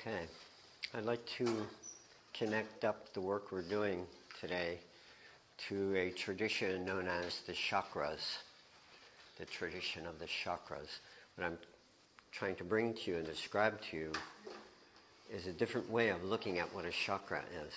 Okay, I'd like to connect up the work we're doing today to a tradition known as the chakras, the tradition of the chakras. What I'm trying to bring to you and describe to you is a different way of looking at what a chakra is.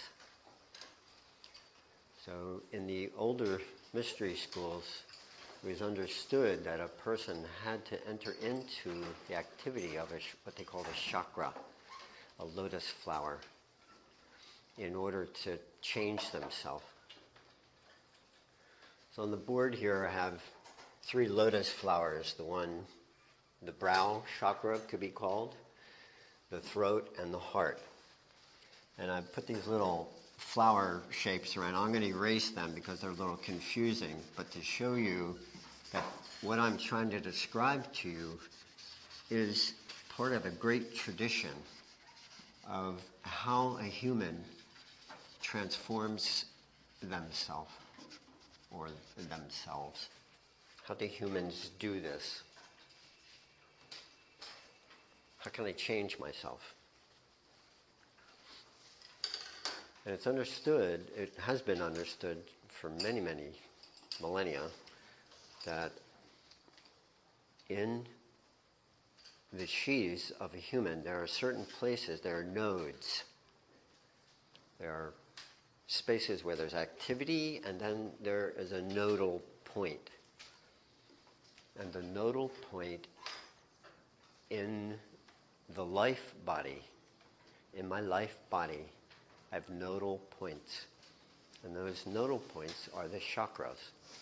So in the older mystery schools, it was understood that a person had to enter into the activity of what they called a chakra, a lotus flower, in order to change themselves. So on the board here I have 3 lotus flowers. The brow chakra could be called, the throat, and the heart. And I put these little flower shapes around. I'm going to erase them because they're a little confusing, but to show you that what I'm trying to describe to you is part of a great tradition of how a human transforms themselves. How do humans do this? How can I change myself? And it's understood, it has been understood for many, many millennia, that in the sheaths of a human, there are certain places, there are nodes. There are spaces where there's activity, and then there is a nodal point. And the nodal point in the life body, in my life body, I have nodal points. And those nodal points are the chakras.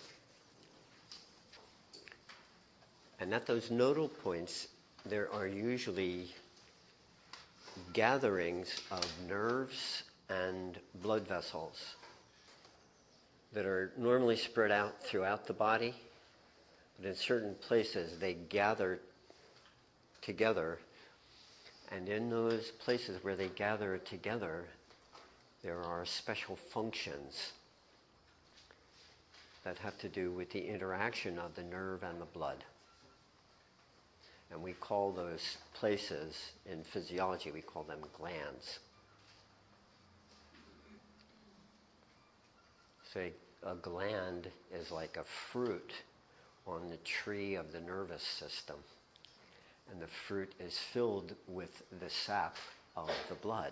And at those nodal points, there are usually gatherings of nerves and blood vessels that are normally spread out throughout the body, but in certain places they gather together, and in those places where they gather together, there are special functions that have to do with the interaction of the nerve and the blood. And we call those places, in physiology, we call them glands. So a gland is like a fruit on the tree of the nervous system. And the fruit is filled with the sap of the blood.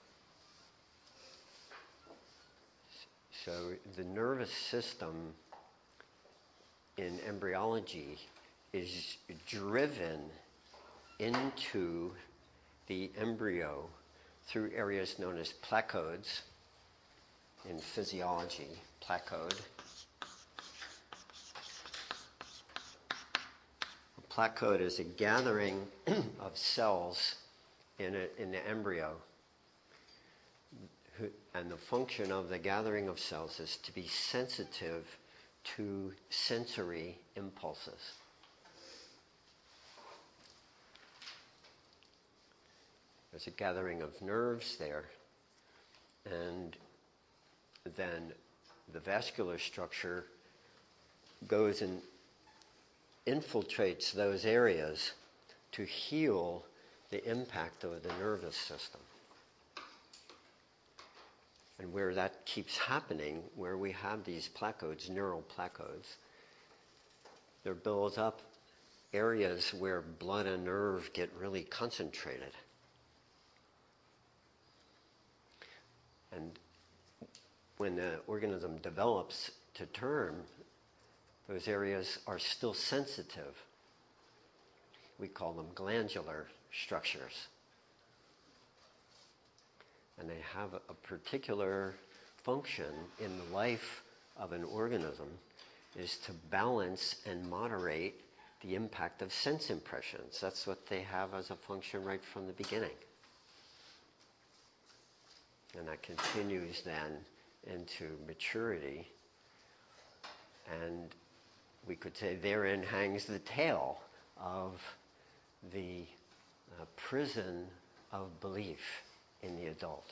So the nervous system in embryology is driven into the embryo through areas known as placodes in physiology. Placode. A placode is a gathering of cells in the embryo. And the function of the gathering of cells is to be sensitive to sensory impulses. There's a gathering of nerves there, and then the vascular structure goes and infiltrates those areas to heal the impact of the nervous system. And where that keeps happening, where we have these placodes, neural placodes, there builds up areas where blood and nerve get really concentrated. And when the organism develops to term, those areas are still sensitive. We call them glandular structures. And they have a particular function in the life of an organism, is to balance and moderate the impact of sense impressions. That's what they have as a function right from the beginning. And that continues then into maturity. And we could say therein hangs the tale of the prison of belief in the adult.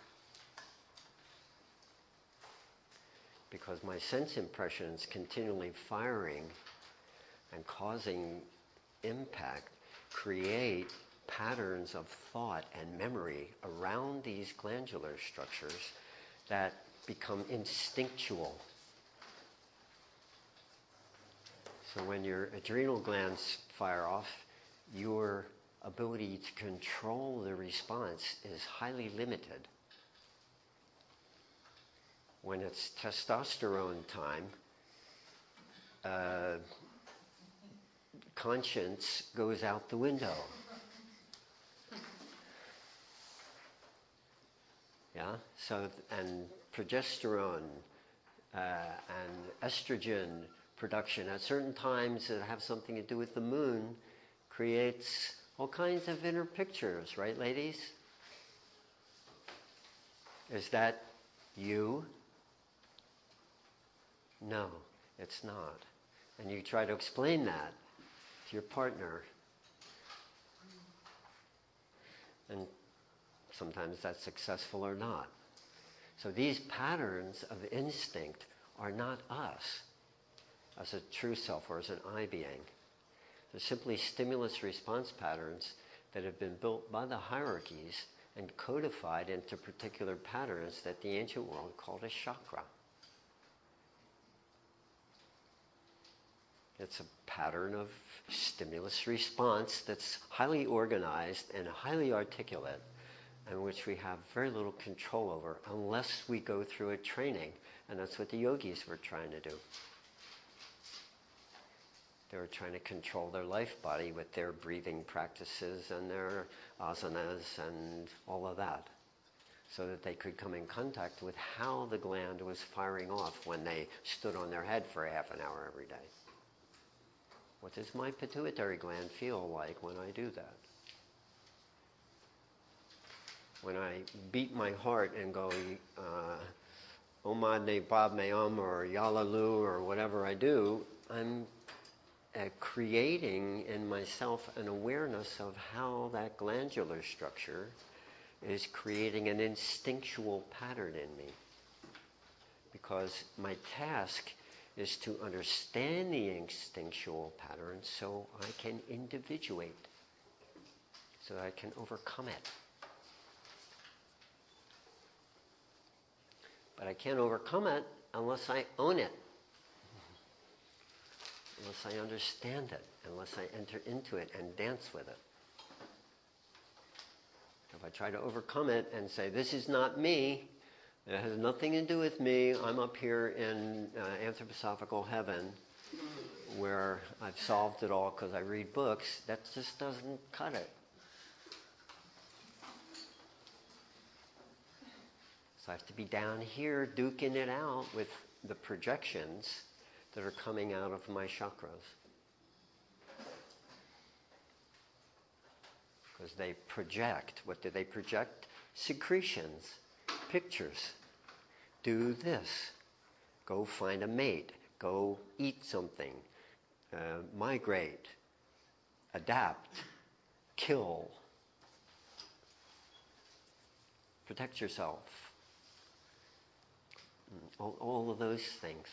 Because my sense impressions continually firing and causing impact create patterns of thought and memory around these glandular structures that become instinctual. So when your adrenal glands fire off, your ability to control the response is highly limited. When it's testosterone time, conscience goes out the window. Yeah. So and progesterone and estrogen production at certain times that have something to do with the moon creates all kinds of inner pictures, right, ladies? Is that you? No, it's not. And you try to explain that to your partner. And sometimes that's successful or not. So these patterns of instinct are not us as a true self or as an I being. They're simply stimulus response patterns that have been built by the hierarchies and codified into particular patterns that the ancient world called a chakra. It's a pattern of stimulus response that's highly organized and highly articulate, and which we have very little control over unless we go through a training. And that's what the yogis were trying to do. They were trying to control their life body with their breathing practices and their asanas and all of that, so that they could come in contact with how the gland was firing off when they stood on their head for a half an hour every day. What does my pituitary gland feel like when I do that? When I beat my heart and go, Om Adne Padme Hum or Yalalu or whatever I do, I'm creating in myself an awareness of how that glandular structure is creating an instinctual pattern in me. Because my task is to understand the instinctual pattern so I can individuate, so that I can overcome it. But I can't overcome it unless I own it, unless I understand it, unless I enter into it and dance with it. If I try to overcome it and say, this is not me, it has nothing to do with me, I'm up here in anthroposophical heaven where I've solved it all because I read books, that just doesn't cut it. So I have to be down here duking it out with the projections that are coming out of my chakras. Because they project. What do they project? Secretions, pictures. Do this. Go find a mate. Go eat something. Migrate. Adapt. Kill. Protect yourself. All of those things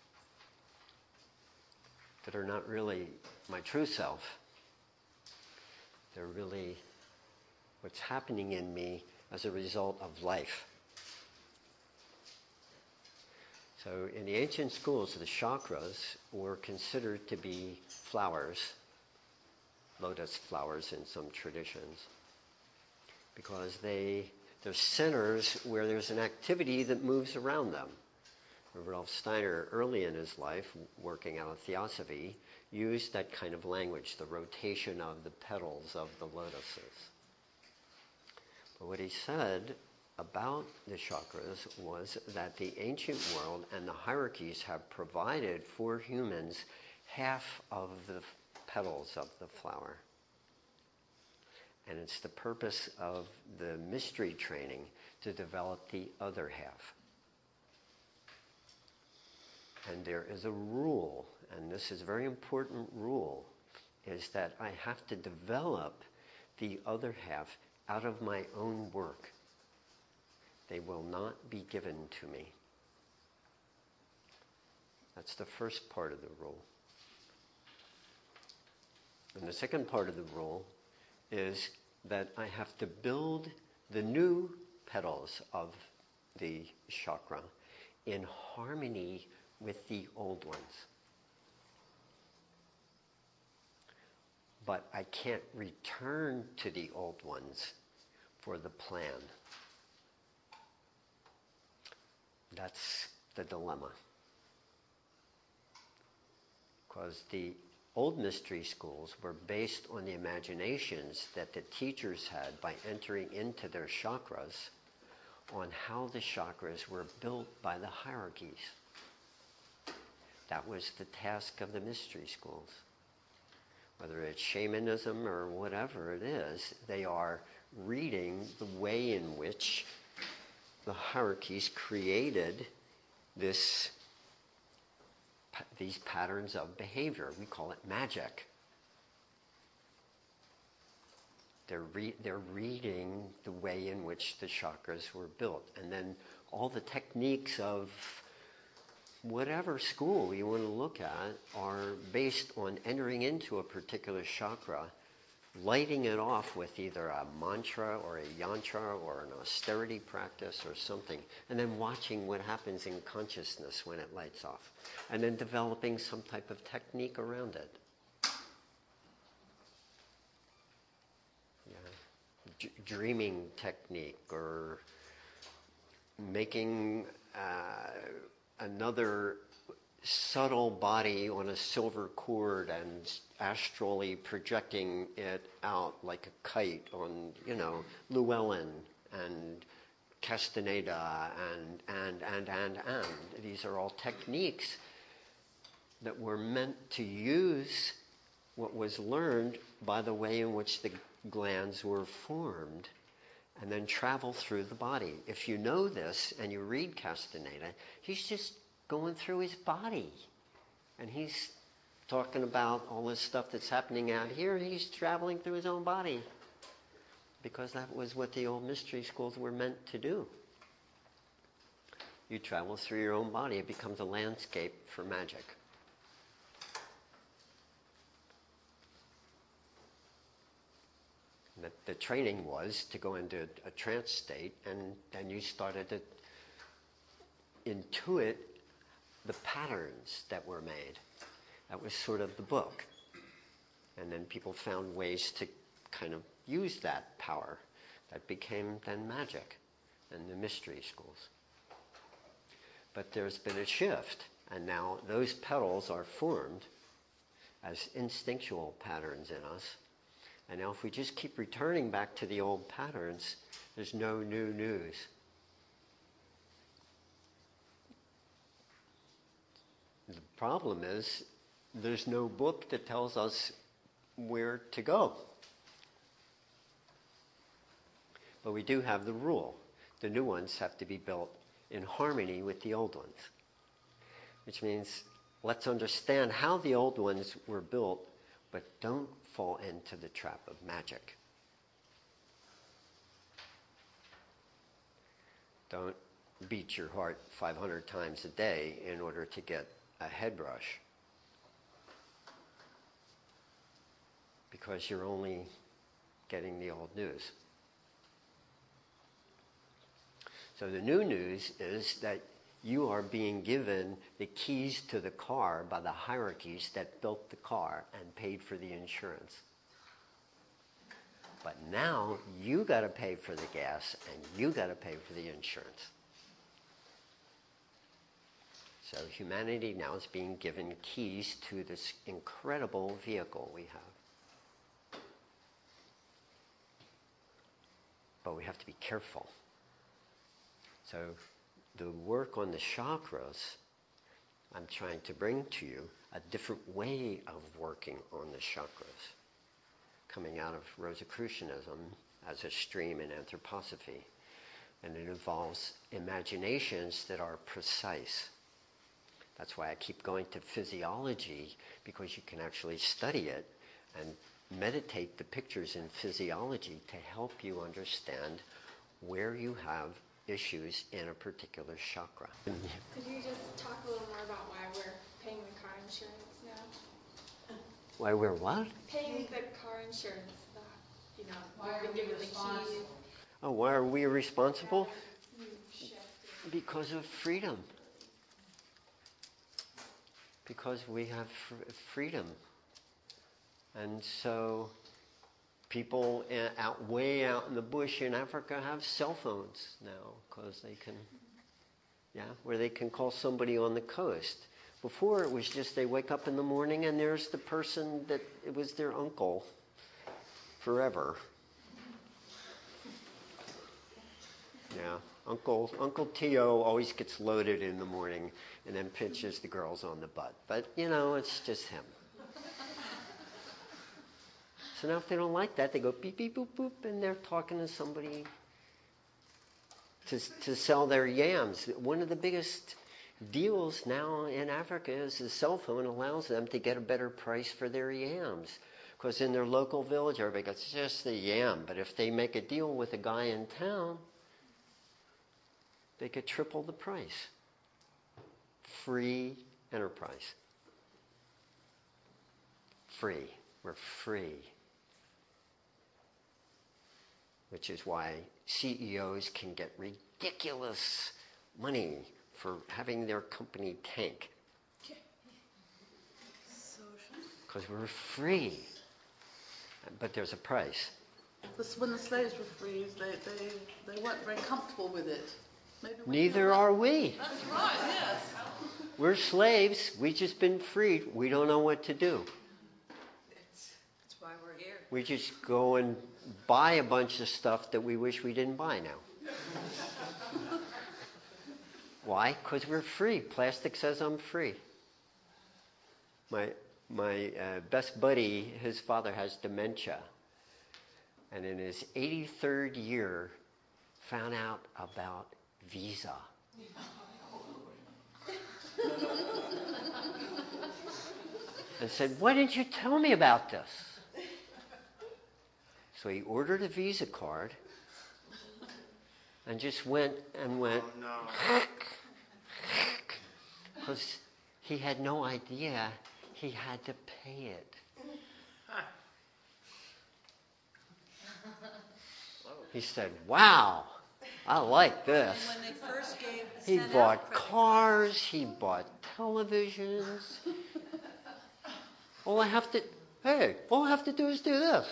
that are not really my true self. They're really what's happening in me as a result of life. So in the ancient schools, the chakras were considered to be flowers, lotus flowers in some traditions, because they're centers where there's an activity that moves around them. Rudolf Steiner, early in his life, working out of Theosophy, used that kind of language, the rotation of the petals of the lotuses. But what he said about the chakras was that the ancient world and the hierarchies have provided for humans half of the petals of the flower. And it's the purpose of the mystery training to develop the other half. And there is a rule, and this is a very important rule, is that I have to develop the other half out of my own work. They will not be given to me. That's the first part of the rule. And the second part of the rule is that I have to build the new petals of the chakra in harmony with the old ones. But I can't return to the old ones for the plan. That's the dilemma. Because the old mystery schools were based on the imaginations that the teachers had by entering into their chakras on how the chakras were built by the hierarchies. That was the task of the mystery schools. Whether it's shamanism or whatever it is, they are reading the way in which the hierarchies created these patterns of behavior. We call it magic. They're reading the way in which the chakras were built. And then all the techniques of whatever school you want to look at are based on entering into a particular chakra, lighting it off with either a mantra or a yantra or an austerity practice or something, and then watching what happens in consciousness when it lights off, and then developing some type of technique around it. Dreaming technique, or making another subtle body on a silver cord and astrally projecting it out like a kite on, Llewellyn and Castaneda and. These are all techniques that were meant to use what was learned by the way in which the glands were formed and then travel through the body. If you know this and you read Castaneda, he's just going through his body. And he's talking about all this stuff that's happening out here. He's traveling through his own body. Because that was what the old mystery schools were meant to do. You travel through your own body. It becomes a landscape for magic. The training was to go into a trance state, and you started to intuit the patterns that were made. That was sort of the book. And then people found ways to kind of use that power. That became then magic in the mystery schools. But there's been a shift, and now those petals are formed as instinctual patterns in us. And now if we just keep returning back to the old patterns, there's no new news. The problem is there's no book that tells us where to go. But we do have the rule. The new ones have to be built in harmony with the old ones. Which means let's understand how the old ones were built, but don't fall into the trap of magic. Don't beat your heart 500 times a day in order to get a head rush. Because you're only getting the old news. So the new news is that you are being given the keys to the car by the hierarchies that built the car and paid for the insurance. But now you got to pay for the gas and you got to pay for the insurance. So humanity now is being given keys to this incredible vehicle we have. But we have to be careful. So the work on the chakras, I'm trying to bring to you a different way of working on the chakras, coming out of Rosicrucianism as a stream in anthroposophy. And it involves imaginations that are precise. That's why I keep going to physiology, because you can actually study it and meditate the pictures in physiology to help you understand where you have issues in a particular chakra. Could you just talk a little more about why we're paying the car insurance now? Why we're what? Paying the car insurance We've been given the keys. Oh, why are we responsible? You shifted. Because of freedom. Because we have freedom. And so people way out in the bush in Africa have cell phones now because they can, where they can call somebody on the coast. Before it was just they wake up in the morning and there's the person that it was their uncle forever. Yeah, Uncle Tio always gets loaded in the morning and then pinches the girls on the butt. But, it's just him. So now if they don't like that, they go beep, beep, boop, boop, and they're talking to somebody to sell their yams. One of the biggest deals now in Africa is the cell phone allows them to get a better price for their yams. Because in their local village, everybody goes, it's just the yam. But if they make a deal with a guy in town, they could triple the price. Free enterprise. Free. We're free. Which is why CEOs can get ridiculous money for having their company tank. Because we're free. But there's a price. When the slaves were free, they weren't very comfortable with it. Neither are we. That's right, yes. We're slaves. We've just been freed. We don't know what to do. That's why we're here. We just go and buy a bunch of stuff that we wish we didn't buy now. Why? Because we're free. Plastic says I'm free. My best buddy, his father has dementia. And in his 83rd year, found out about Visa. And said, why didn't you tell me about this? So he ordered a Visa card and just went. Oh, no. Because he had no idea he had to pay it. He said, wow, I like this. And when they first he bought cars, he bought televisions. All I have to do is do this.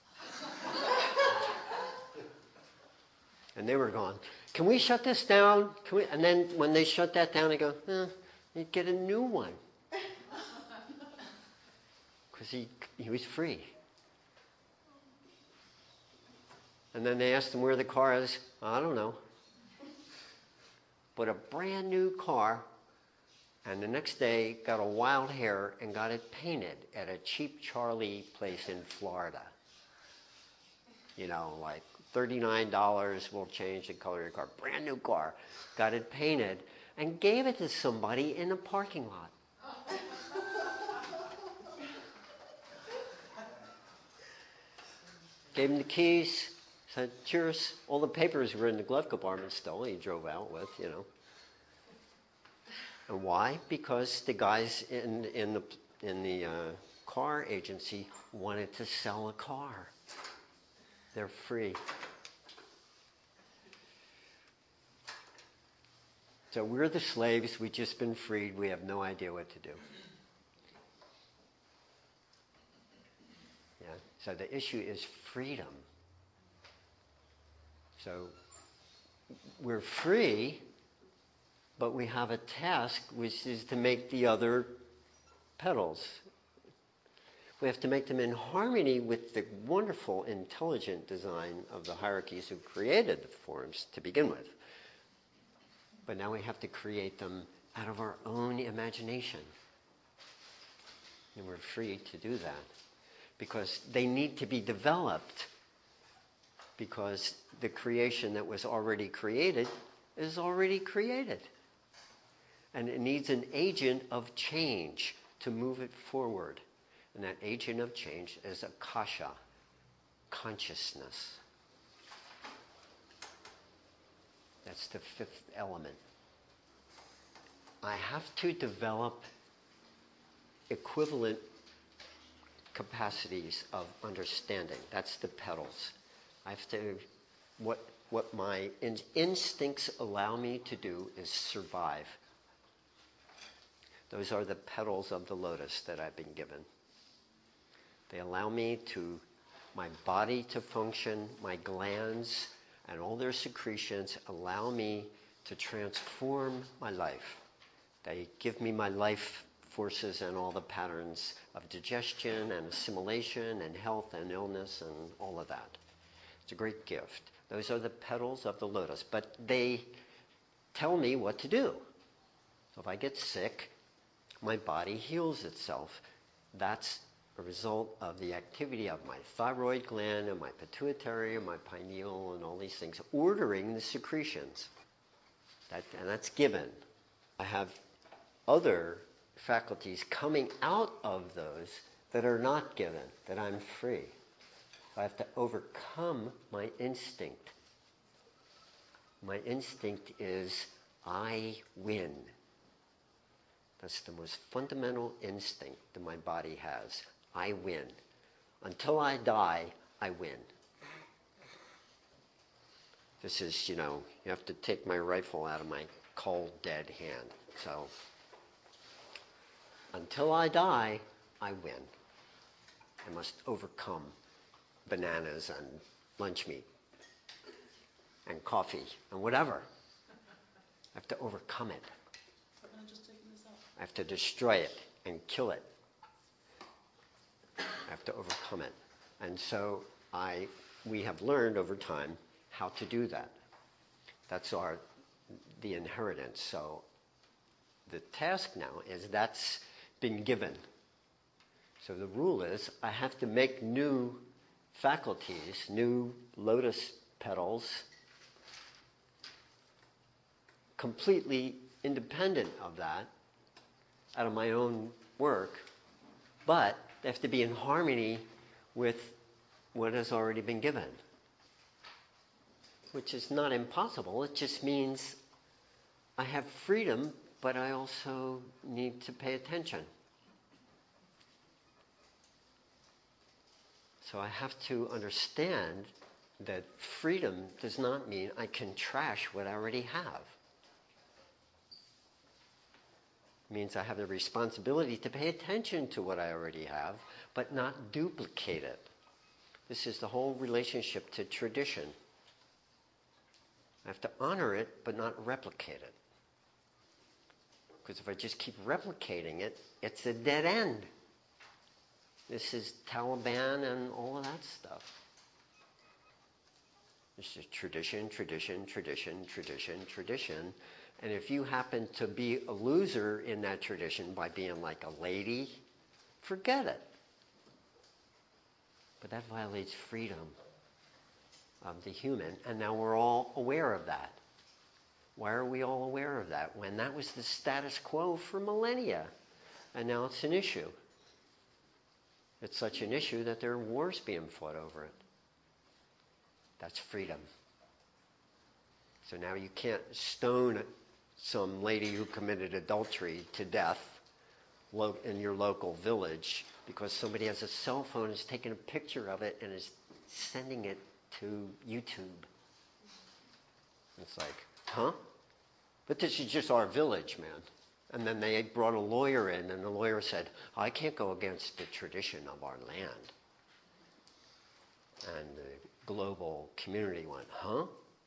And they were going, can we shut this down? And then when they shut that down, they go, you get a new one. Because he was free. And then they asked him where the car is. I don't know. But a brand new car. And the next day got a wild hair and got it painted at a cheap Charlie place in Florida. Like $39 will change the color of your car. Brand new car. Got it painted and gave it to somebody in a parking lot. Gave him the keys. Said, cheers. All the papers were in the glove compartment still. He drove out with, And why? Because the guys in the car agency wanted to sell a car. They're free. So we're the slaves. We've just been freed. We have no idea what to do. Yeah. So the issue is freedom. So we're free, but we have a task, which is to make the other petals. We have to make them in harmony with the wonderful, intelligent design of the hierarchies who created the forms to begin with. But now we have to create them out of our own imagination. And we're free to do that. Because they need to be developed. Because the creation that was already created is already created. And it needs an agent of change to move it forward. And that agent of change is akasha, consciousness. That's the fifth element. I have to develop equivalent capacities of understanding. That's the petals. I have to, what my instincts allow me to do is survive. Those are the petals of the lotus that I've been given. They allow me to, my body to function, my glands and all their secretions allow me to transform my life. They give me my life forces and all the patterns of digestion and assimilation and health and illness and all of that. It's a great gift. Those are the petals of the lotus, but they tell me what to do. So if I get sick, my body heals itself. That's a result of the activity of my thyroid gland and my pituitary and my pineal and all these things, ordering the secretions. And that's given. I have other faculties coming out of those that are not given, that I'm free. I have to overcome my instinct. My instinct is, I win. That's the most fundamental instinct that my body has. I win. Until I die, I win. This is, you have to take my rifle out of my cold, dead hand. So, until I die, I win. I must overcome bananas and lunch meat and coffee and whatever. I have to overcome it. I have to destroy it and kill it. I have to overcome it. And so we have learned over time how to do that. That's the inheritance. So the task now is that's been given. So the rule is I have to make new faculties, new lotus petals, completely independent of that, out of my own work, but they have to be in harmony with what has already been given. Which is not impossible. It just means I have freedom, but I also need to pay attention. So I have to understand that freedom does not mean I can trash what I already have. It means I have the responsibility to pay attention to what I already have, but not duplicate it. This is the whole relationship to tradition. I have to honor it, but not replicate it. Because if I just keep replicating it, it's a dead end. This is Taliban and all of that stuff. It's just tradition, tradition, tradition, tradition, tradition. And if you happen to be a loser in that tradition by being like a lady, forget it. But that violates freedom of the human, and now we're all aware of that. Why are we all aware of that? When that was the status quo for millennia, and now it's an issue. It's such an issue that there are wars being fought over it. That's freedom. So now you can't stone some lady who committed adultery to death in your local village because somebody has a cell phone, is taking a picture of it, and is sending it to YouTube. It's like, huh? But this is just our village, man. And then they brought a lawyer in, and the lawyer said, I can't go against the tradition of our land. And the global community went, huh?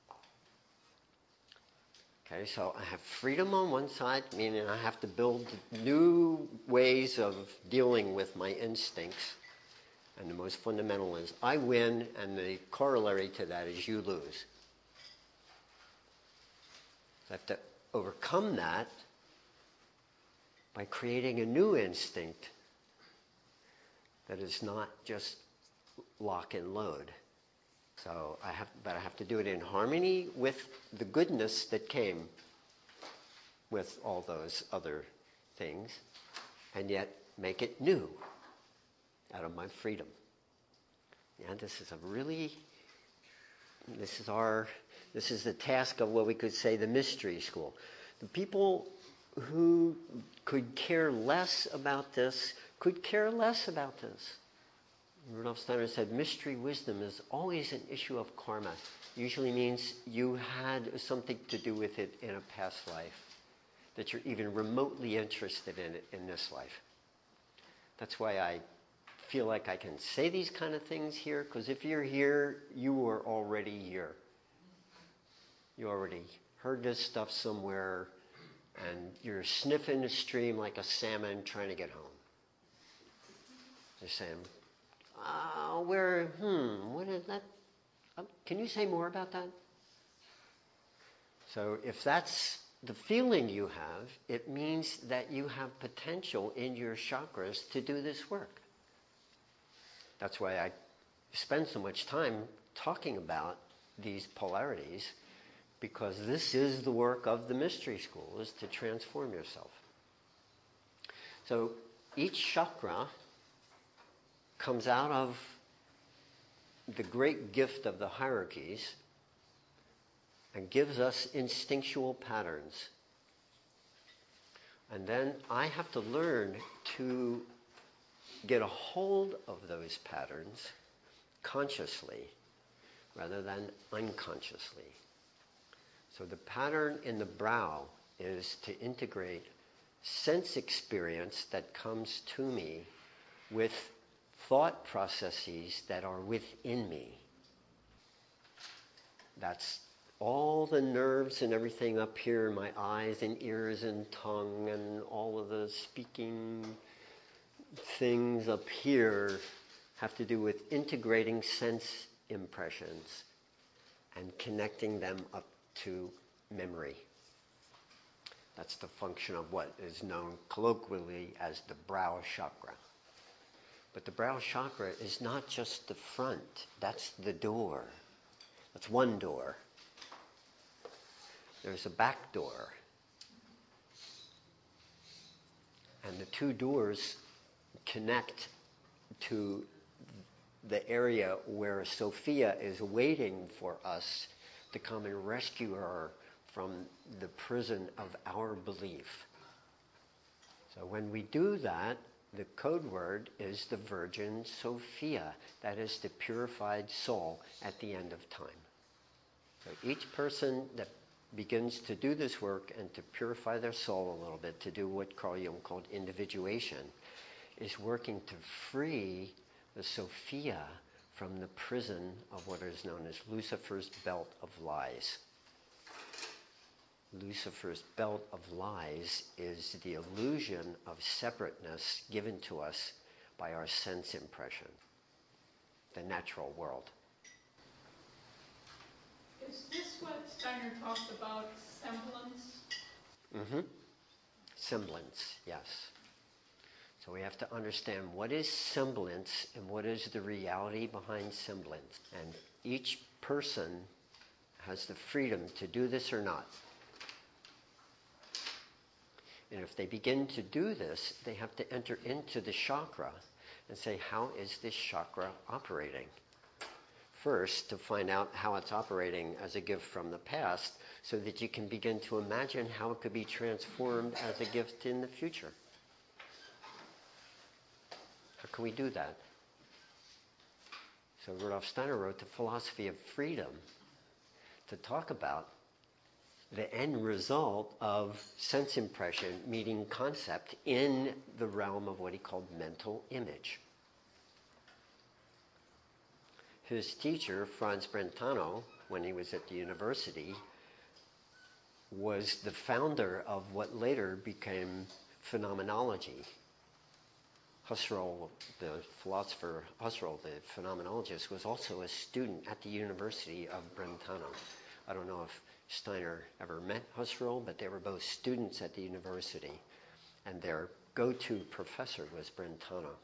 Okay, so I have freedom on one side, meaning I have to build new ways of dealing with my instincts. And the most fundamental is I win, and the corollary to that is you lose. I have to overcome that by creating a new instinct that is not just lock and load. So I have to do it in harmony with the goodness that came with all those other things, and yet make it new out of my freedom. And this is the task of what we could say the mystery school. The people who could care less about this could care less about this. Rudolf Steiner said mystery wisdom is always an issue of karma. Usually means you had something to do with it in a past life, that you're even remotely interested in it in this life. That's why I feel like I can say these kind of things here, because if you're here, you were already here. You already heard this stuff somewhere, and you're sniffing the stream like a salmon trying to get home. They're saying, what is that? Can you say more about that? So if that's the feeling you have, it means that you have potential in your chakras to do this work. That's why I spend so much time talking about these polarities, because this is the work of the mystery school, is to transform yourself. So each chakra comes out of the great gift of the hierarchies and gives us instinctual patterns. And then I have to learn to get a hold of those patterns consciously rather than unconsciously. So the pattern in the brow is to integrate sense experience that comes to me with thought processes that are within me. That's all the nerves and everything up here, my eyes and ears and tongue and all of the speaking things up here have to do with integrating sense impressions and connecting them up to memory. That's the function of what is known colloquially as the brow chakra. But the brow chakra is not just the front, that's the door. That's one door. There's a back door. And the two doors connect to the area where Sophia is waiting for us to come and rescue her from the prison of our belief. So when we do that, the code word is the Virgin Sophia. That is the purified soul at the end of time. So each person that begins to do this work and to purify their soul a little bit, to do what Carl Jung called individuation, is working to free the Sophia from the prison of what is known as Lucifer's belt of lies. Lucifer's belt of lies is the illusion of separateness given to us by our sense impression, the natural world. Is this what Steiner talked about, semblance? Mm-hmm. Semblance, yes. So we have to understand what is semblance and what is the reality behind semblance. And each person has the freedom to do this or not. And if they begin to do this, they have to enter into the chakra and say, how is this chakra operating? First, to find out how it's operating as a gift from the past, so that you can begin to imagine how it could be transformed as a gift in the future. How can we do that? So Rudolf Steiner wrote The Philosophy of Freedom to talk about the end result of sense impression meeting concept in the realm of what he called mental image. His teacher, Franz Brentano, when he was at the university, was the founder of what later became phenomenology. Husserl, the philosopher Husserl, the phenomenologist, was also a student at the University of Brentano. I don't know if Steiner ever met Husserl, but they were both students at the university, and their go-to professor was Brentano,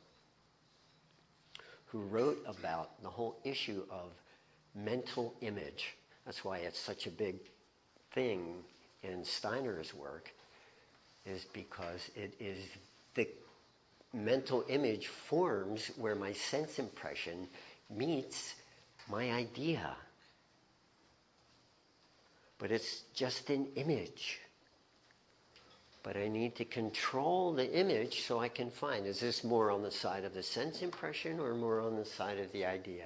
who wrote about the whole issue of mental image. That's why it's such a big thing in Steiner's work, is because it is the mental image forms where my sense impression meets my idea. But it's just an image. But I need to control the image so I can find, is this more on the side of the sense impression or more on the side of the idea?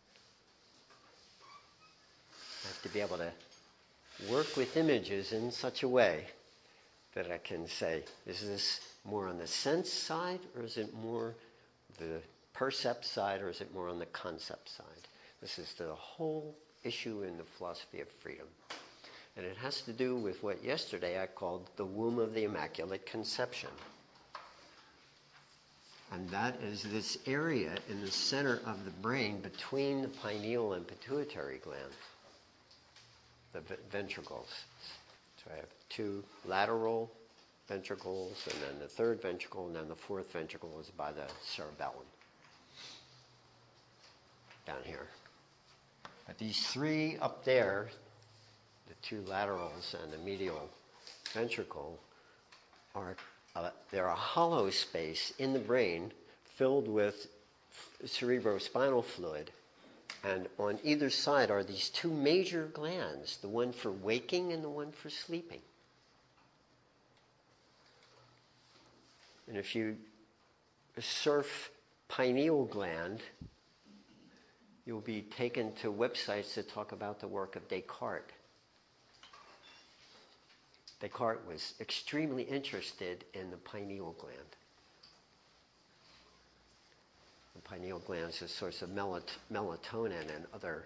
I have to be able to work with images in such a way that I can say, is this more on the sense side, or is it more the percept side, or is it more on the concept side? This is the whole issue in the philosophy of freedom. And it has to do with what yesterday I called the womb of the Immaculate Conception. And that is this area in the center of the brain between the pineal and pituitary glands, the ventricles. So I have two lateral ventricles, and then the third ventricle, and then the fourth ventricle is by the cerebellum, down here. But these three up there, the two laterals and the medial ventricle, they're a hollow space in the brain filled with cerebrospinal fluid. And on either side are these two major glands, the one for waking and the one for sleeping. And if you surf pineal gland, you'll be taken to websites that talk about the work of Descartes. Descartes was extremely interested in the pineal gland. The pineal gland is a source of melatonin and other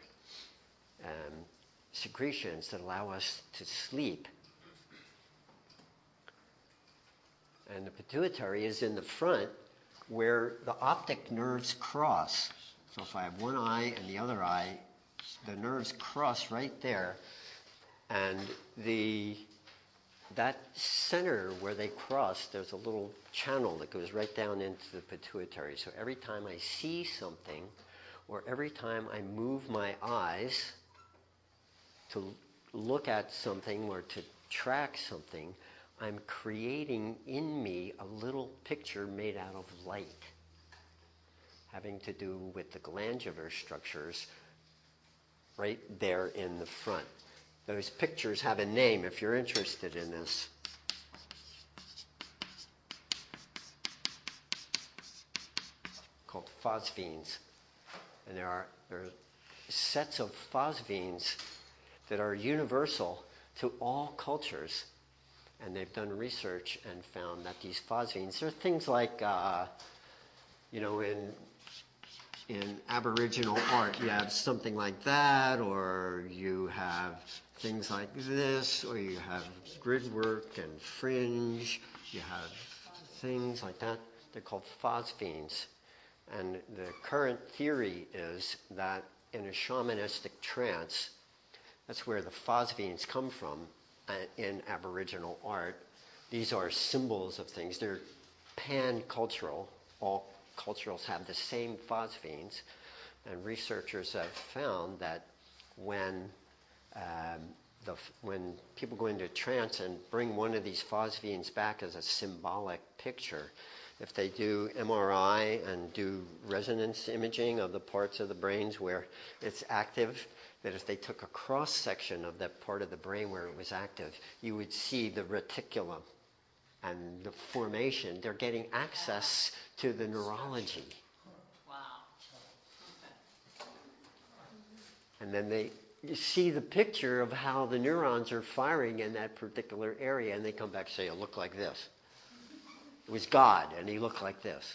secretions that allow us to sleep. And the pituitary is in the front where the optic nerves cross. So if I have one eye and the other eye, the nerves cross right there. And that center where they cross, there's a little channel that goes right down into the pituitary. So every time I see something, or every time I move my eyes to look at something or to track something, I'm creating in me a little picture made out of light, having to do with the glandular structures right there in the front. Those pictures have a name if you're interested in this. Called phosphines. And there are sets of phosphines that are universal to all cultures. And they've done research and found that these phosphines are things like, in Aboriginal art, you have something like that, or you have things like this, or you have grid work and fringe, you have things like that. They're called phosphines. And the current theory is that in a shamanistic trance, that's where the phosphines come from in Aboriginal art. These are symbols of things. They're pan-cultural. All cultures have the same phosphines, and researchers have found that when people go into trance and bring one of these phosphines back as a symbolic picture, if they do MRI and do resonance imaging of the parts of the brains where it's active, that if they took a cross-section of that part of the brain where it was active, you would see the reticulum and the formation. They're getting access to the neurology. Wow. And then you see the picture of how the neurons are firing in that particular area, and they come back and say, it looked like this. It was God, and he looked like this.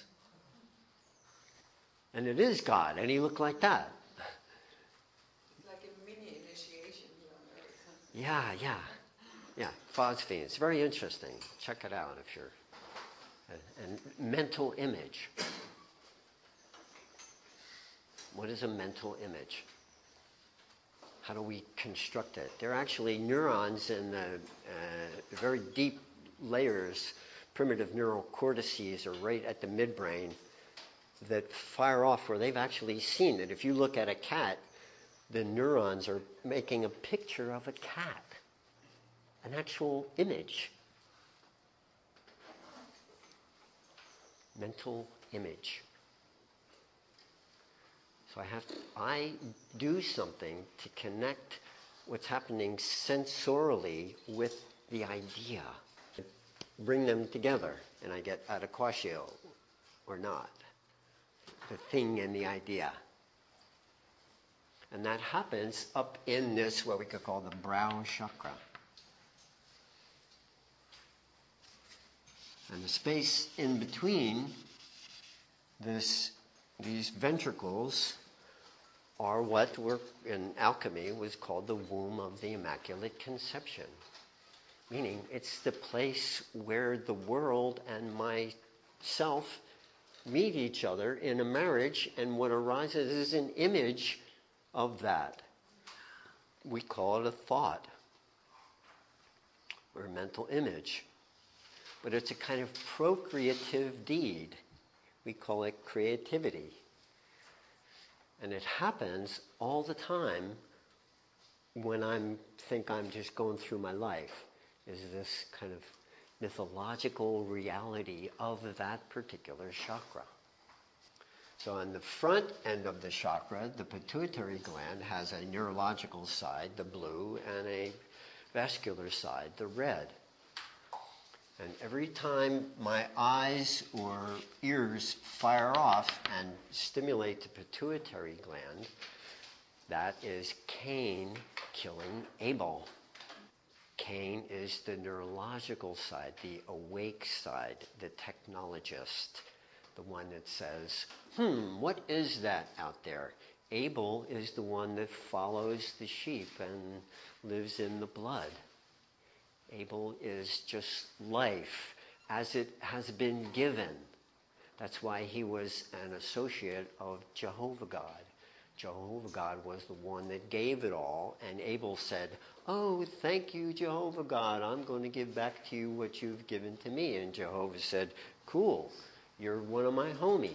And it is God, and he looked like that. It's like a mini initiation here on Earth. Yeah, phosphine. It's very interesting. Check it out if you're... And mental image. What is a mental image? How do we construct it? There are actually neurons in the very deep layers, primitive neural cortices are right at the midbrain that fire off where they've actually seen that if you look at a cat, the neurons are making a picture of a cat. An actual image. Mental image. So I do something to connect what's happening sensorially with the idea. bring them together, and I get adequatio, or not. The thing and the idea. And that happens up in this, what we could call the brow chakra. And the space in between these ventricles are what were in alchemy was called the womb of the Immaculate Conception. Meaning it's the place where the world and myself meet each other in a marriage, and what arises is an image of that. We call it a thought or a mental image. But it's a kind of procreative deed. We call it creativity. And it happens all the time when I think I'm just going through my life, is this kind of mythological reality of that particular chakra. So on the front end of the chakra, the pituitary gland has a neurological side, the blue, and a vascular side, the red. And every time my eyes or ears fire off and stimulate the pituitary gland, that is Cain killing Abel. Cain is the neurological side, the awake side, the technologist, the one that says, what is that out there? Abel is the one that follows the sheep and lives in the blood. Abel is just life as it has been given. That's why he was an associate of Jehovah God. Jehovah God was the one that gave it all, and Abel said, oh, thank you, Jehovah God. I'm going to give back to you what you've given to me. And Jehovah said, cool, you're one of my homies.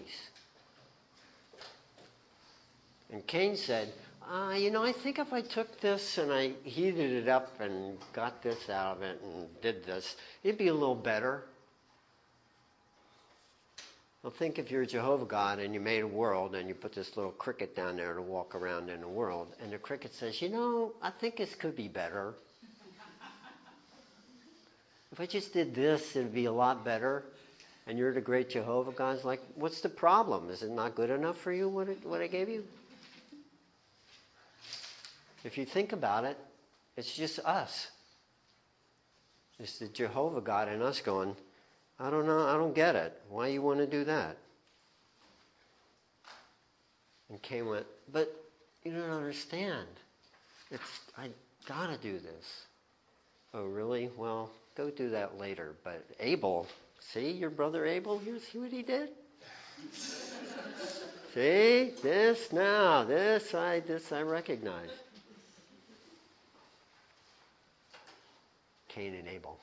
And Cain said, I think if I took this and I heated it up and got this out of it and did this, it'd be a little better. Well, think if you're Jehovah God and you made a world and you put this little cricket down there to walk around in the world, and the cricket says, I think this could be better. If I just did this, it'd be a lot better. And you're the great Jehovah God. It's like, what's the problem? Is it not good enough for you, what I gave you? If you think about it, it's just us. It's the Jehovah God and us going, I don't know, I don't get it. Why you want to do that? And Cain went, but you don't understand. I gotta do this. Oh, really? Well, go do that later. But Abel, see your brother Abel? You see what he did? See? This I recognize. Cain and Abel.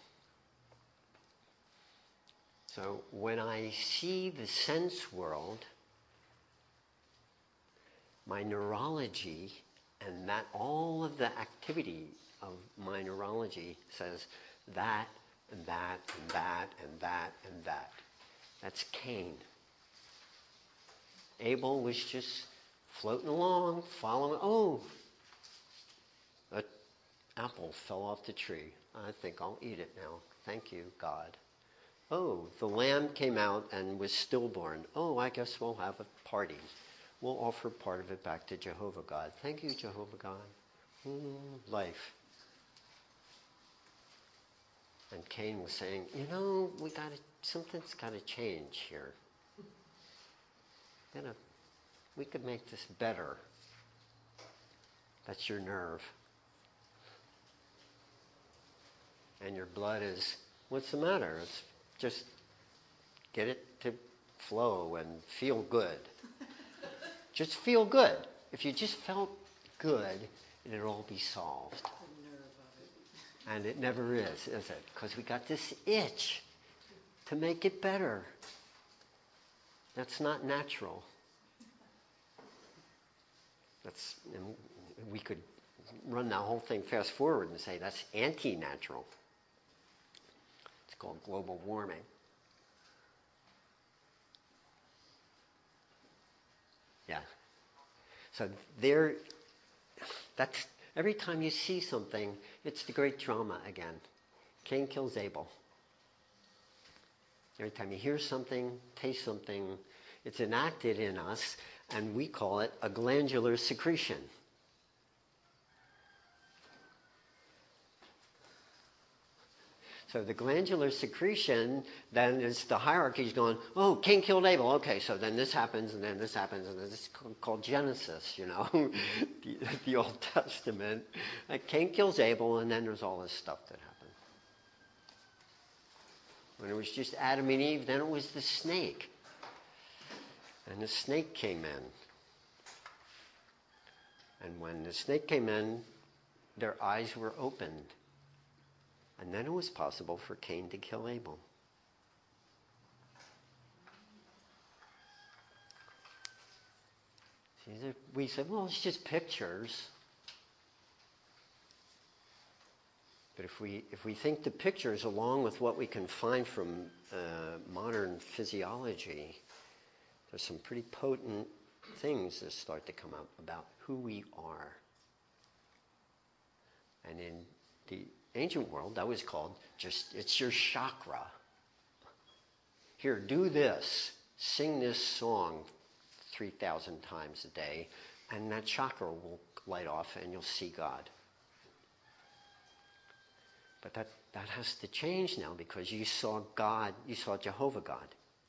So when I see the sense world, my neurology and that all of the activity of my neurology says that and that and that and that and that. That's Cain. Abel was just floating along, following. Oh, an apple fell off the tree. I think I'll eat it now. Thank you, God. Oh, the lamb came out and was stillborn. Oh, I guess we'll have a party. We'll offer part of it back to Jehovah God. Thank you, Jehovah God. Life. And Cain was saying, something's got to change here. We could make this better. That's your nerve. And your blood is, what's the matter? It's just get it to flow and feel good. Just feel good. If you just felt good, it'd all be solved. And it never is it? Because we got this itch to make it better. That's not natural. We could run that whole thing fast forward and say that's anti-natural. It's called global warming. Yeah. So that's every time you see something, it's the great drama again. Cain kills Abel. Every time you hear something, taste something, it's enacted in us, and we call it a glandular secretion. So the glandular secretion, then is the hierarchy is going, oh, Cain killed Abel. Okay, so then this happens, and then this happens, and then this is called Genesis, the Old Testament. Like Cain kills Abel, and then there's all this stuff that happened. When it was just Adam and Eve, then it was the snake. And the snake came in. And when the snake came in, their eyes were opened. And then it was possible for Cain to kill Abel. See, we said, well, it's just pictures. But if we think the pictures, along with what we can find from modern physiology, there's some pretty potent things that start to come up about who we are. And in the ancient world, that was called it's your chakra. Here, do this. Sing this song 3,000 times a day, and that chakra will light off and you'll see God. But that has to change now because you saw God, you saw Jehovah God.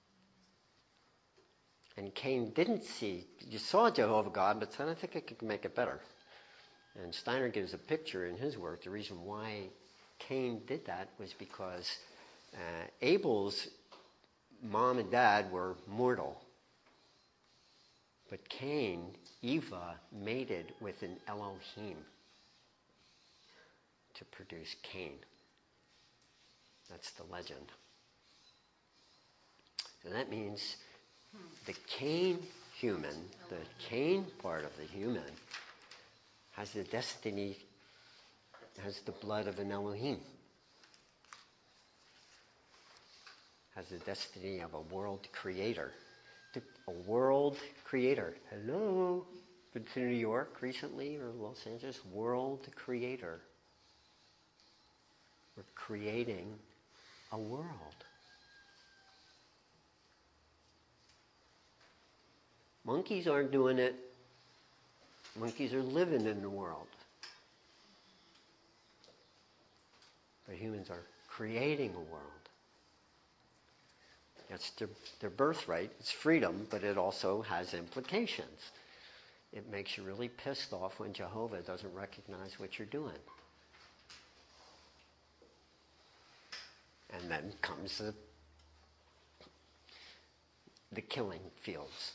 And Cain didn't see, you saw Jehovah God, but said, I think I could make it better. And Steiner gives a picture in his work. The reason why Cain did that was because Abel's mom and dad were mortal. But Cain, Eva, mated with an Elohim to produce Cain. That's the legend. So that means the Cain human, the Cain part of the human, has the destiny, has the blood of an Elohim. Has the destiny of a world creator. A world creator. Hello? Been to New York recently or Los Angeles? World creator. We're creating a world. Monkeys aren't doing it. Monkeys are living in the world. But humans are creating a world. That's their birthright. It's freedom, but it also has implications. It makes you really pissed off when Jehovah doesn't recognize what you're doing. And then comes the killing fields.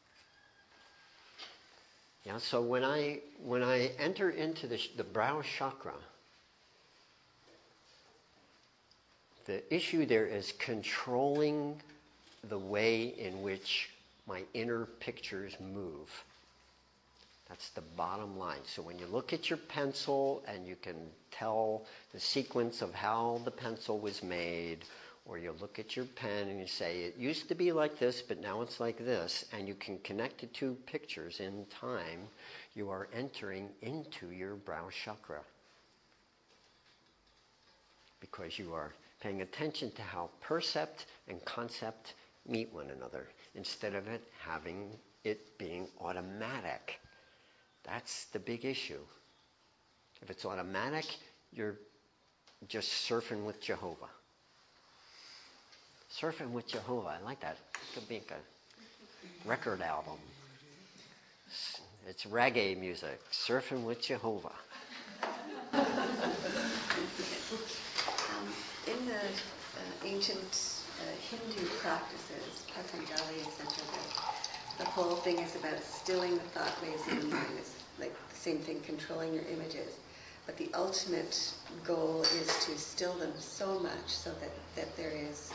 Yeah, so when I enter into the brow chakra, the issue there is controlling the way in which my inner pictures move. That's the bottom line. So when you look at your pencil and you can tell the sequence of how the pencil was made, or you look at your pen and you say, it used to be like this, but now it's like this, and you can connect the two pictures in time, you are entering into your brow chakra. Because you are paying attention to how percept and concept meet one another, instead of it being automatic. That's the big issue. If it's automatic, you're just surfing with Jehovah. Surfing with Jehovah, I like that. It could be like a record album. It's reggae music, surfing with Jehovah. In the ancient Hindu practices, Patanjali, etc., the whole thing is about stilling the thought waves in the mind. It's like the same thing, controlling your images. But the ultimate goal is to still them so much so that there is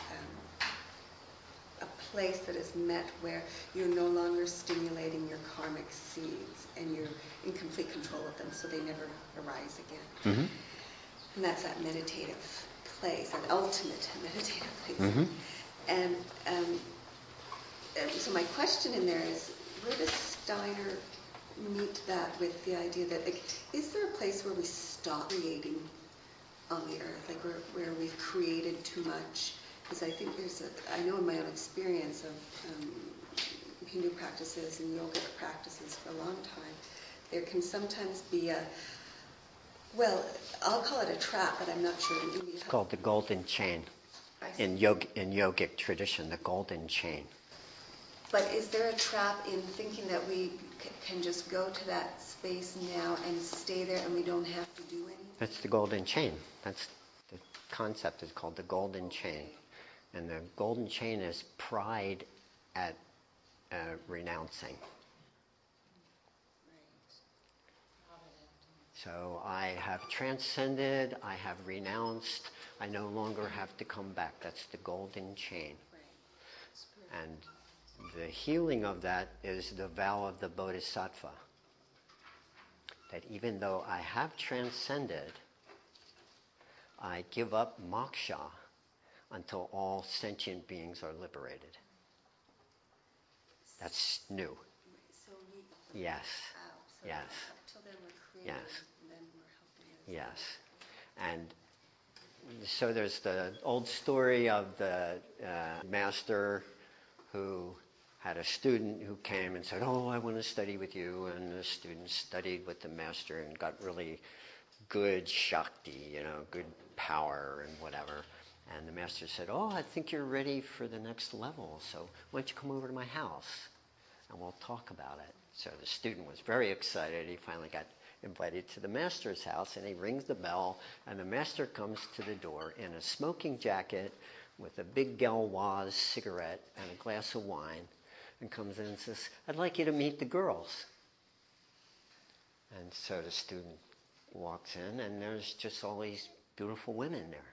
a place that is met where you're no longer stimulating your karmic seeds and you're in complete control of them so they never arise again. Mm-hmm. And that's that meditative place, that ultimate meditative place. Mm-hmm. And so my question in there is, where does Steiner meet that with the idea that, like, is there a place where we stop creating on the earth, like where we've created too much Because I think I know in my own experience of Hindu practices and yogic practices for a long time, there can sometimes be well, I'll call it a trap, but I'm not sure in India. It's called the golden chain. In yogic tradition, the golden chain. But is there a trap in thinking that we can just go to that space now and stay there and we don't have to do anything? That's the golden chain. That's the concept is called the golden chain. And the golden chain is pride at renouncing. So I have transcended, I have renounced, I no longer have to come back. That's the golden chain. And the healing of that is the vow of the Bodhisattva. That even though I have transcended, I give up moksha until all sentient beings are liberated. That's new. So Yes. so Yes. up till then we're creating, Yes. and then we're helping others. Yes. And so there's the old story of the master who had a student who came and said, "Oh, I want to study with you." And the student studied with the master and got really good Shakti, good power and whatever. And the master said, "Oh, I think you're ready for the next level. So why don't you come over to my house and we'll talk about it." So the student was very excited. He finally got invited to the master's house, and he rings the bell, and the master comes to the door in a smoking jacket with a big Gauloise cigarette and a glass of wine, and comes in and says, "I'd like you to meet the girls." And so the student walks in, and there's just all these beautiful women there.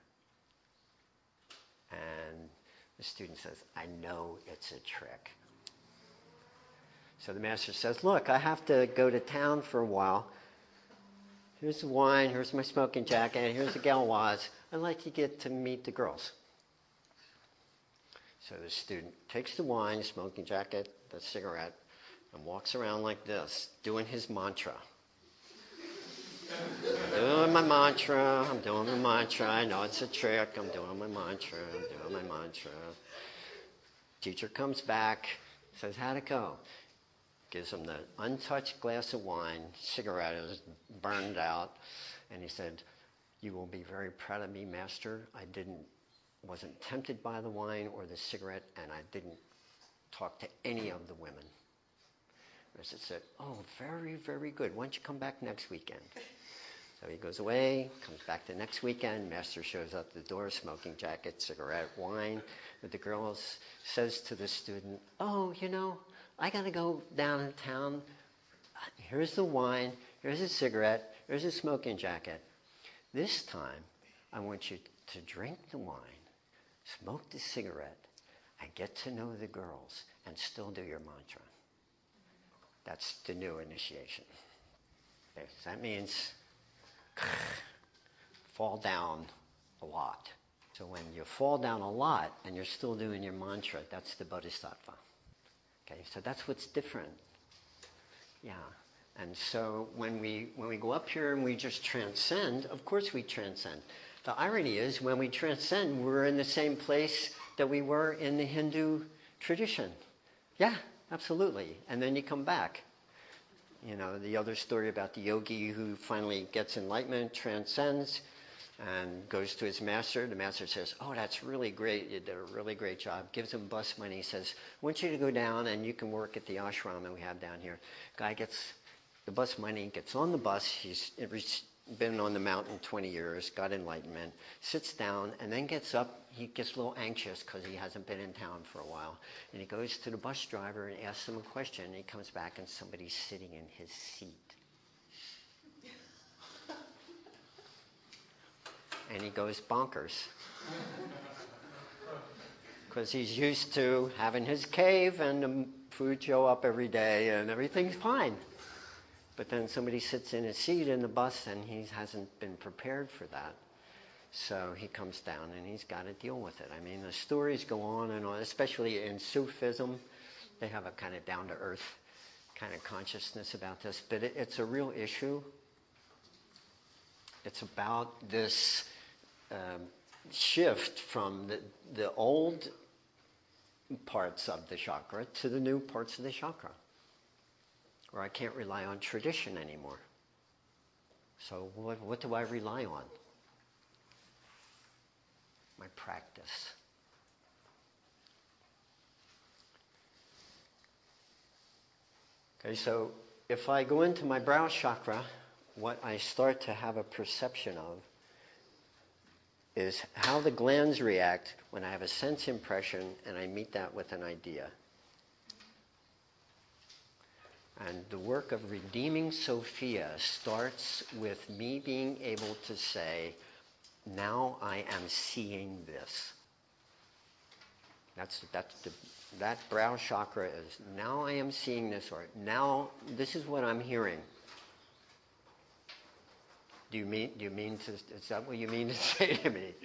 And the student says, "I know it's a trick." So the master says, "Look, I have to go to town for a while. Here's the wine, here's my smoking jacket, here's the Gauloise. I'd like to get to meet the girls." So the student takes the wine, smoking jacket, the cigarette, and walks around like this, doing his mantra. Doing my mantra, I'm doing my mantra. I know it's a trick, I'm doing my mantra, I'm doing my mantra. Teacher comes back, says, "How'd it go?" Gives him the untouched glass of wine, cigarette is burned out, and he said, "You will be very proud of me, master. I wasn't tempted by the wine or the cigarette, and I didn't talk to any of the women." The master said, "Oh, very, very good. Why don't you come back next weekend?" So he goes away, comes back the next weekend. Master shows up at the door, smoking jacket, cigarette, wine. But the girl says to the student, "Oh, I got to go down in town. Here's the wine, here's a cigarette, here's a smoking jacket. This time, I want you to drink the wine, smoke the cigarette, and get to know the girls, and still do your mantra." That's the new initiation. Okay, so that means fall down a lot. So when you fall down a lot and you're still doing your mantra, that's the Bodhisattva. Okay, so that's what's different. Yeah. And so when we go up here and we just transcend, of course we transcend. The irony is when we transcend, we're in the same place that we were in the Hindu tradition. Yeah, absolutely. And then you come back. The other story about the yogi who finally gets enlightenment, transcends, and goes to his master. The master says, "Oh, that's really great. You did a really great job." Gives him bus money. He says, "I want you to go down and you can work at the ashram that we have down here." Guy gets the bus money, gets on the bus. He's been on the mountain 20 years, got enlightenment, sits down, and then gets up. He gets a little anxious because he hasn't been in town for a while. And he goes to the bus driver and asks him a question. And he comes back and somebody's sitting in his seat. And he goes bonkers. Because he's used to having his cave and the food show up every day and everything's fine. But then somebody sits in his seat in the bus and he hasn't been prepared for that. So he comes down and he's got to deal with it. I mean, the stories go on and on, especially in Sufism. They have a kind of down-to-earth kind of consciousness about this. But it's a real issue. It's about this shift from the old parts of the chakra to the new parts of the chakra. Or I can't rely on tradition anymore. So what do I rely on? My practice. Okay, so if I go into my brow chakra, what I start to have a perception of is how the glands react when I have a sense impression and I meet that with an idea. And the work of redeeming Sophia starts with me being able to say, now I am seeing this. That brow chakra is, now I am seeing this, or now this is what I'm hearing. Do you mean to, is that what you mean to say to me?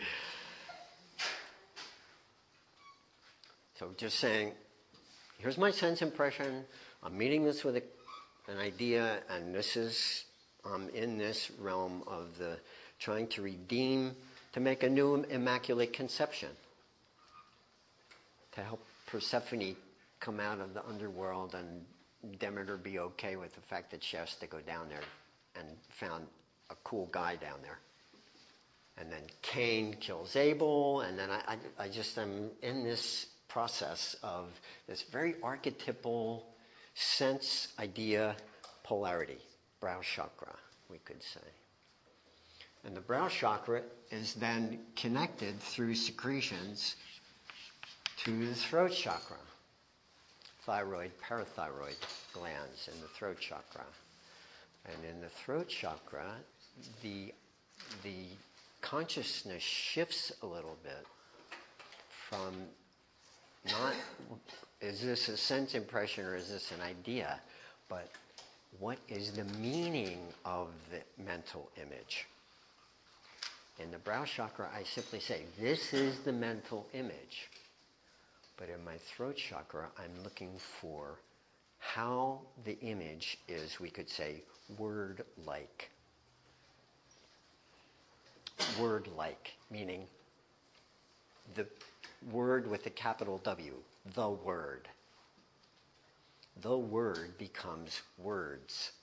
So just saying, here's my sense impression, I'm meeting this with an idea, and this is, in this realm of the trying to redeem, to make a new immaculate conception, to help Persephone come out of the underworld and Demeter be okay with the fact that she has to go down there and found a cool guy down there. And then Cain kills Abel, and then I just am in this process of this very archetypal sense, idea, polarity, brow chakra, we could say. And the brow chakra is then connected through secretions to the throat chakra, thyroid, parathyroid glands in the throat chakra. And in the throat chakra, the consciousness shifts a little bit from not, is this a sense impression or is this an idea, but what is the meaning of the mental image? In the brow chakra, I simply say, this is the mental image. But in my throat chakra, I'm looking for how the image is, we could say, word-like. Word-like, meaning the word with a capital W, the word. The word becomes words.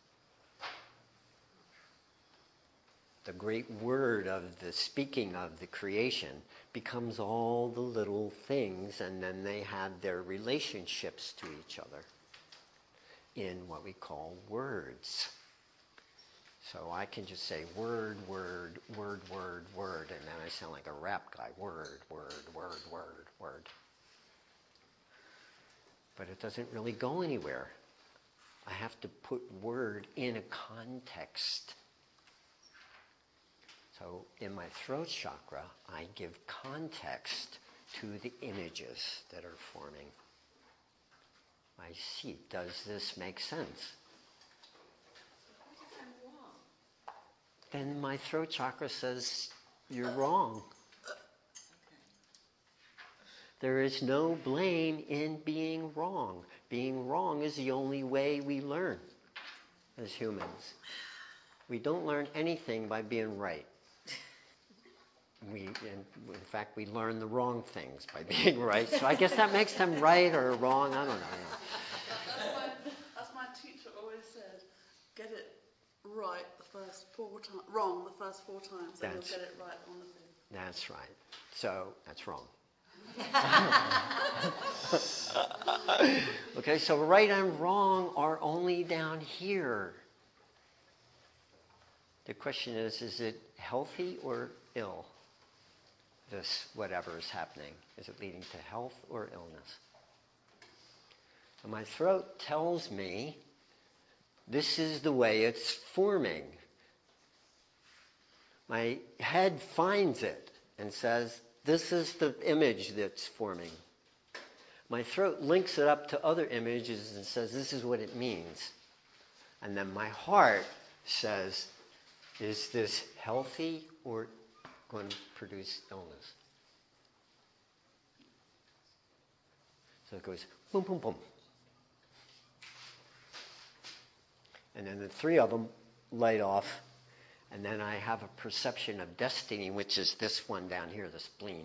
The great word of the speaking of the creation becomes all the little things, and then they have their relationships to each other in what we call words. So I can just say word, word, word, word, word, and then I sound like a rap guy. Word, word, word, word, word. But it doesn't really go anywhere. I have to put word in a context. So in my throat chakra, I give context to the images that are forming. I see, does this make sense? What if I'm wrong? Then my throat chakra says, you're wrong. There is no blame in being wrong. Being wrong is the only way we learn as humans. We don't learn anything by being right. In fact, we learn the wrong things by being right. So I guess that makes them right or wrong. I don't know. As my teacher always said, get it right the first 4 times, wrong the first 4 times, and you'll get it right on the fifth. That's right. So that's wrong. Okay, so right and wrong are only down here. The question is it healthy or ill? This, whatever is happening, is it leading to health or illness? And my throat tells me this is the way it's forming. My head finds it and says, this is the image that's forming. My throat links it up to other images and says, this is what it means. And then my heart says, is this healthy or going to produce illness? So it goes boom, boom, boom. And then the 3 of them light off, And then I have a perception of destiny, which is this one down here, the spleen.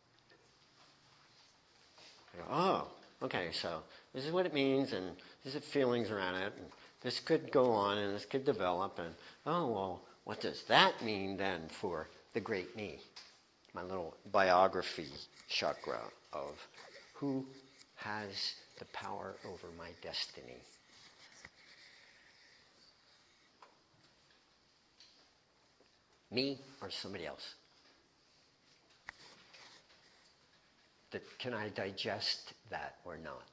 I go, oh, okay, so this is what it means, and these are feelings around it, and this could go on, and this could develop, and oh, well, what does that mean then for the great me? My little biography chakra of who has the power over my destiny. Me or somebody else? Can I digest that or not?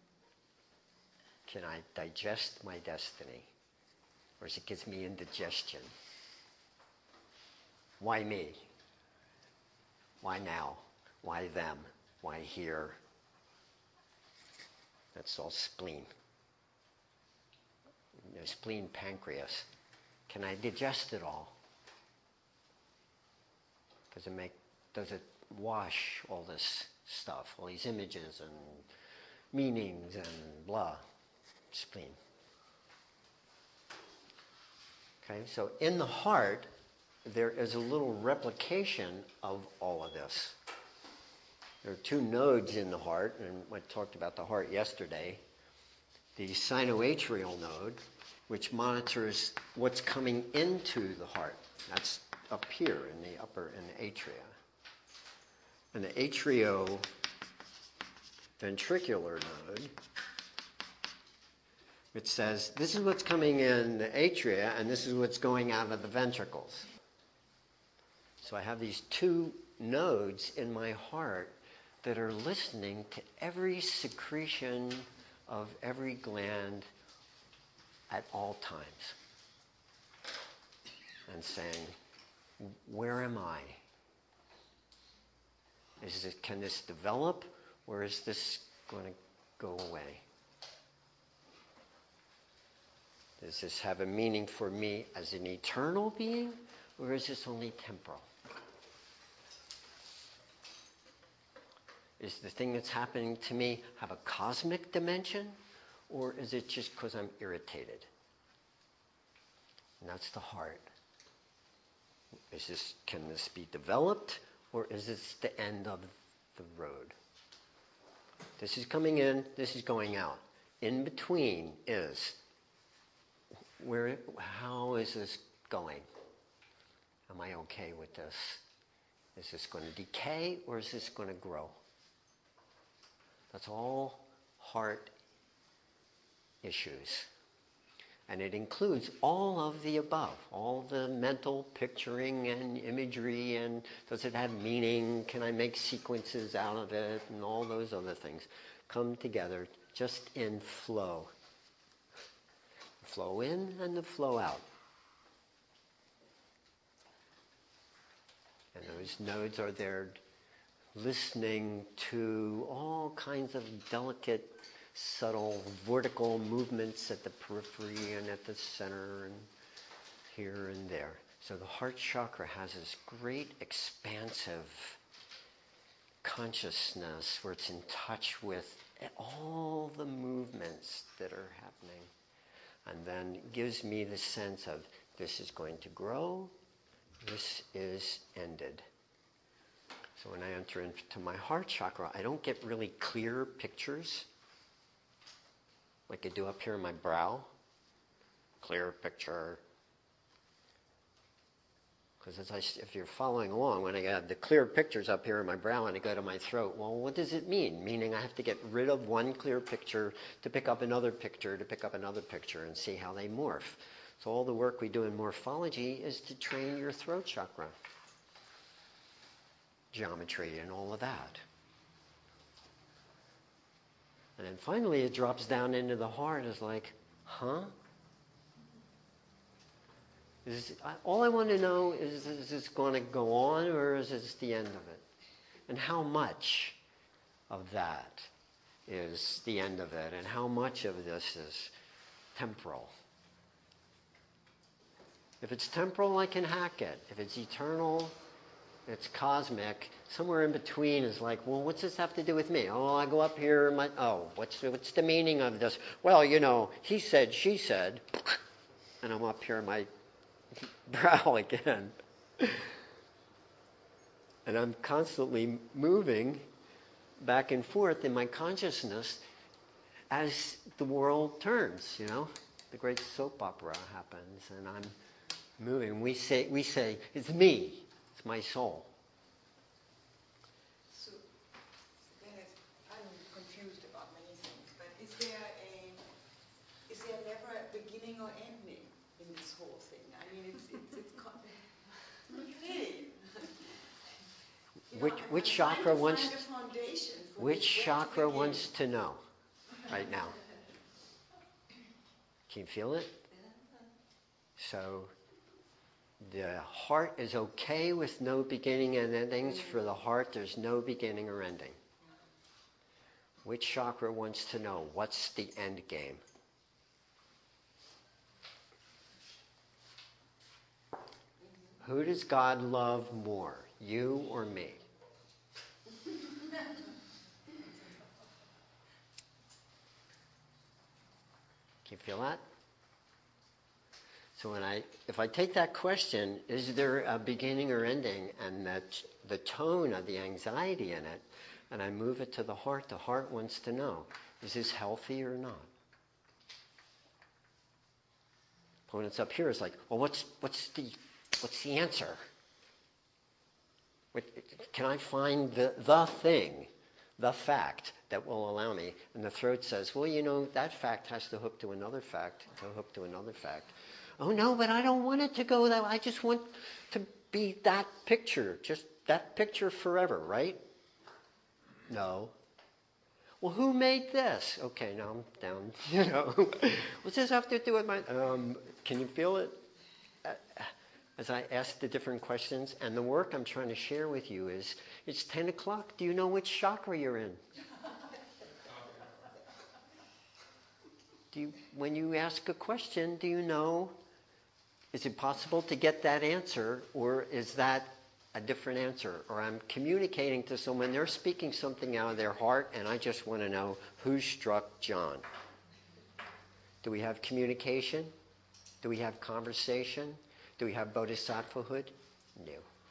Can I digest my destiny? Or is it gives me indigestion? Why me? Why now? Why them? Why here? That's all spleen. Spleen, pancreas. Can I digest it all? Does it wash all this stuff, all these images and meanings and blah? Spleen. Okay, so in the heart, there is a little replication of all of this. There are two nodes in the heart, and I talked about the heart yesterday. The sinoatrial node, which monitors what's coming into the heart. That's up here in the atria. And the atrioventricular node, it says, this is what's coming in the atria, and this is what's going out of the ventricles. So I have these two nodes in my heart that are listening to every secretion of every gland at all times. And saying, where am I? Can this develop, or is this going to go away? Does this have a meaning for me as an eternal being, or is this only temporal? Is the thing that's happening to me have a cosmic dimension, or is it just because I'm irritated? And that's the heart. Can this be developed, or is this the end of the road? This is coming in, this is going out. In between is, how is this going? Am I okay with this? Is this going to decay, or is this going to grow? That's all heart issues. And it includes all of the above, all the mental picturing and imagery, and does it have meaning? Can I make sequences out of it? And all those other things come together just in flow. Flow in and the flow out. And those nodes are there listening to all kinds of delicate, subtle, vertical movements at the periphery and at the center and here and there. So the heart chakra has this great expansive consciousness where it's in touch with all the movements that are happening. And then gives me the sense of this is going to grow, this is ended. So when I enter into my heart chakra, I don't get really clear pictures like I do up here in my brow. Clear picture. Because if you're following along, when I have the clear pictures up here in my brow and I go to my throat, well, what does it mean? Meaning I have to get rid of one clear picture to pick up another picture, to pick up another picture and see how they morph. So all the work we do in morphology is to train your throat chakra. Geometry and all of that. And then finally it drops down into the heart is like, huh? All I want to know is this going to go on, or is this the end of it? And how much of that is the end of it, and how much of this is temporal? If it's temporal, I can hack it. If it's eternal, it's cosmic. Somewhere in between is like, well, what's this have to do with me? Oh, I go up here, what's the meaning of this? Well, he said, she said, and I'm up here in my brow again. And I'm constantly moving back and forth in my consciousness as the world turns, The great soap opera happens, and I'm moving. We say, it's me, it's my soul. So, Dennis, I'm confused about many things, but is there never a beginning or ending in this whole thing? I mean, really. Which chakra wants? Find a foundation for Which this, chakra wants to know right now? Can you feel it? So the heart is okay with no beginning and endings. For the heart, there's no beginning or ending. Which chakra wants to know what's the end game? Who does God love more, you or me? Can you feel that? So if I take that question, is there a beginning or ending, and that the tone of the anxiety in it, and I move it to the heart wants to know, is this healthy or not? But when it's up here, it's like, well, what's the answer? Can I find the thing, the fact that will allow me? And the throat says, well, that fact has to hook to another fact, to hook to another fact. Oh, no, but I don't want it to go that way. I just want to be that picture, just that picture forever, right? No. Well, who made this? Okay, now I'm down, What's this have to do with my... can you feel it? As I ask the different questions, and the work I'm trying to share with you is, it's 10 o'clock. Do you know which chakra you're in? When you ask a question, do you know, is it possible to get that answer, or is that a different answer? Or I'm communicating to someone, they're speaking something out of their heart, and I just want to know who struck John. Do we have communication? Do we have conversation? Do we have bodhisattvahood? No.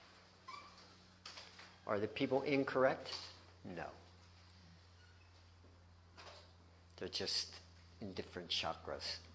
Are the people incorrect? No. They're just in different chakras.